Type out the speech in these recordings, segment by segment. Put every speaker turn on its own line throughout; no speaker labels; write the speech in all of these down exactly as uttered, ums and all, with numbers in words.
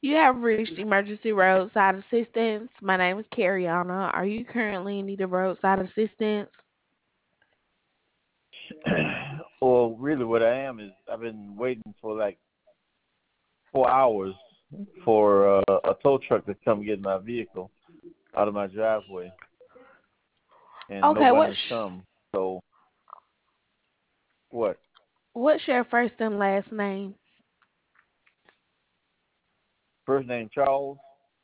You have reached emergency roadside assistance. My name is Cariana. Are you currently in need of roadside assistance?
Well, really, what I am is I've been waiting for like four hours for uh, a tow truck to come get my vehicle out of my driveway, and
Okay,
nobody has
what's
come. So what?
what's your first and last name?
First name Charles,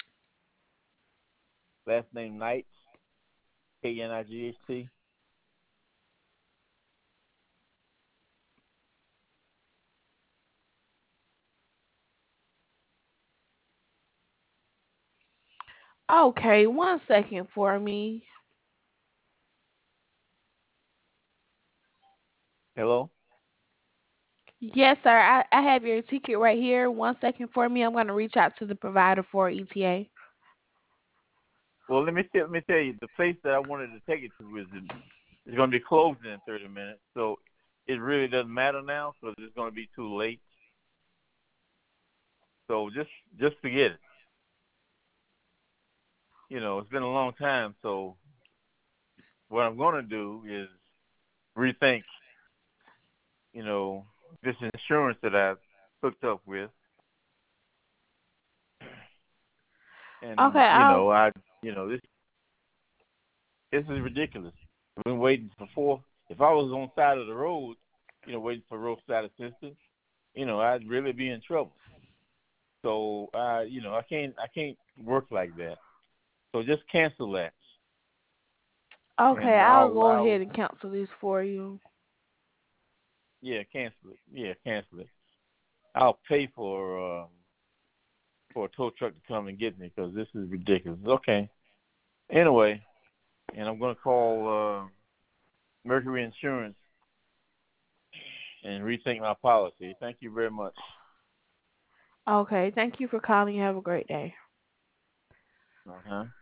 last name Knight, K N I G H T.
Okay, one second for me.
Hello.
Yes, sir. I, I have your ticket right here. One second for me. I'm going to reach out to the provider for E T A.
Well, let me tell, let me tell you, the place that I wanted to take it to is is going to be closing in thirty minutes. So it really doesn't matter now because it's going to be too late. So just just forget it. You know, it's been a long time. So what I'm going to do is rethink, you know, this insurance that I've hooked up with,
Okay,
and you
I'll
know, I, you know, this this is ridiculous. I've been waiting for four. If I was on the side of the road, you know, waiting for roadside assistance, you know, I'd really be in trouble. So I, you know, I can't I can't work like that. So just cancel that,
okay,
and
I'll
I'll
go
I'll
ahead and cancel this for you.
yeah, cancel it. Yeah, cancel it. I'll pay for um, for a tow truck to come and get me because this is ridiculous. Okay. Anyway, and I'm going to call uh, Mercury Insurance and rethink my policy. Thank you very much.
Okay, thank you for calling. You have a great day.
Uh huh.